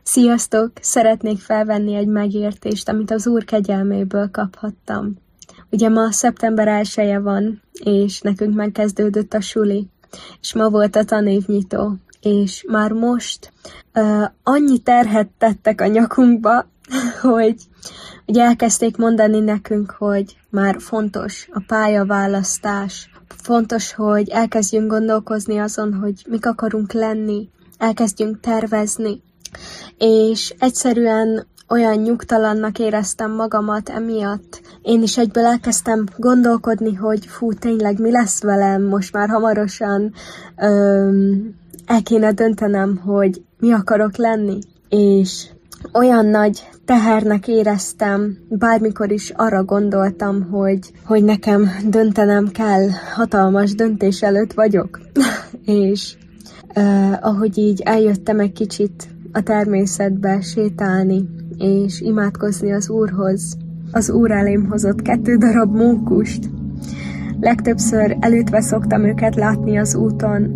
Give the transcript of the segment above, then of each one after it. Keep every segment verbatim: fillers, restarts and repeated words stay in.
Sziasztok! Szeretnék felvenni egy megértést, amit az Úr kegyelméből kaphattam. Ugye ma szeptember elseje van, és nekünk megkezdődött a suli, és ma volt a tanévnyitó, és már most uh, annyi terhet tettek a nyakunkba, hogy ugye elkezdték mondani nekünk, hogy már fontos a pályaválasztás, fontos, hogy elkezdjünk gondolkozni azon, hogy mik akarunk lenni, elkezdjünk tervezni, és egyszerűen olyan nyugtalannak éreztem magamat emiatt. Én is egyből elkezdtem gondolkodni, hogy fú, tényleg mi lesz velem, most már hamarosan öm, el kéne döntenem, hogy mi akarok lenni. És olyan nagy tehernek éreztem, bármikor is arra gondoltam, hogy, hogy nekem döntenem kell, hatalmas döntés előtt vagyok. És uh, ahogy így eljöttem egy kicsit a természetbe sétálni, és imádkozni az Úrhoz, az Úr elém hozott kettő darab mókust. Legtöbbször elütve szoktam őket látni az úton,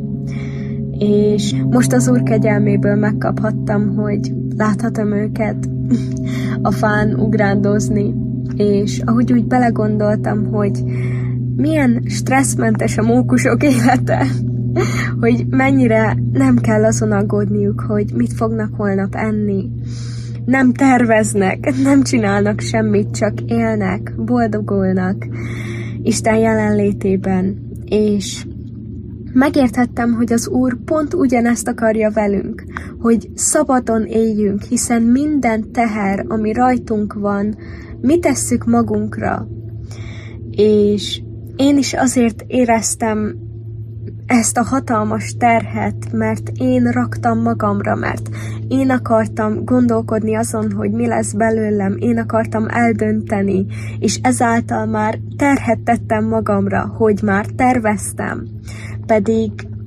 és most az Úr kegyelméből megkaphattam, hogy láthatom őket a fán ugrándozni, és ahogy úgy belegondoltam, hogy milyen stresszmentes a mókusok élete, hogy mennyire nem kell azon aggódniuk, hogy mit fognak holnap enni. Nem terveznek, nem csinálnak semmit, csak élnek, boldogulnak Isten jelenlétében. És megérthettem, hogy az Úr pont ugyanezt akarja velünk, hogy szabadon éljünk, hiszen minden teher, ami rajtunk van, mi tesszük magunkra. És én is azért éreztem ezt a hatalmas terhet, mert én raktam magamra, mert én akartam gondolkodni azon, hogy mi lesz belőlem, én akartam eldönteni, és ezáltal már terhet tettem magamra, hogy már terveztem. Pedig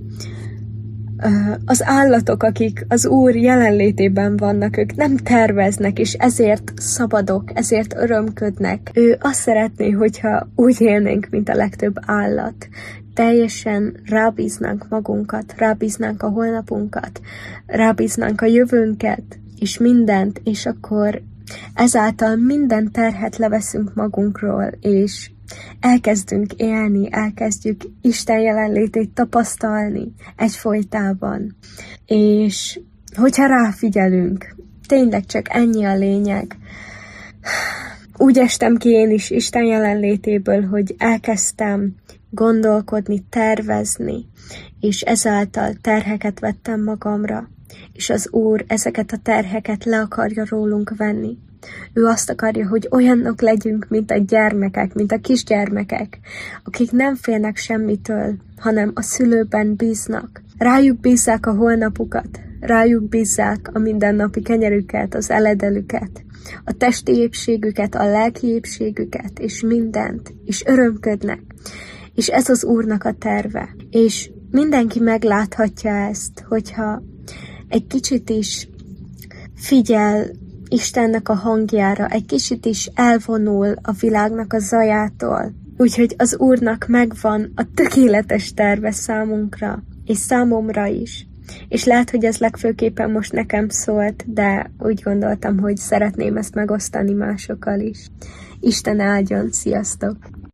az állatok, akik az Úr jelenlétében vannak, ők nem terveznek, és ezért szabadok, ezért örömködnek. Ő azt szeretné, hogyha úgy élnénk, mint a legtöbb állat. Teljesen rábíznánk magunkat, rábíznánk a holnapunkat, rábíznánk a jövőnket, és mindent, és akkor ezáltal minden terhet leveszünk magunkról, és elkezdünk élni, elkezdjük Isten jelenlétét tapasztalni egyfolytában. És hogyha ráfigyelünk, tényleg csak ennyi a lényeg. Úgy estem ki én is Isten jelenlétéből, hogy elkezdtem gondolkodni, tervezni, és ezáltal terheket vettem magamra, és az Úr ezeket a terheket le akarja rólunk venni. Ő azt akarja, hogy olyanok legyünk, mint a gyermekek, mint a kisgyermekek, akik nem félnek semmitől, hanem a szülőben bíznak. Rájuk bízzák a holnapukat, rájuk bízzák a mindennapi kenyerüket, az eledelüket, a testi épségüket, a lelki épségüket, és mindent, és örömködnek. És ez az Úrnak a terve. És mindenki megláthatja ezt, hogyha egy kicsit is figyel Istennek a hangjára, egy kicsit is elvonul a világnak a zajától. Úgyhogy az Úrnak megvan a tökéletes terve számunkra, és számomra is. És lehet, hogy ez legfőképpen most nekem szólt, de úgy gondoltam, hogy szeretném ezt megosztani másokkal is. Isten áldjon, sziasztok!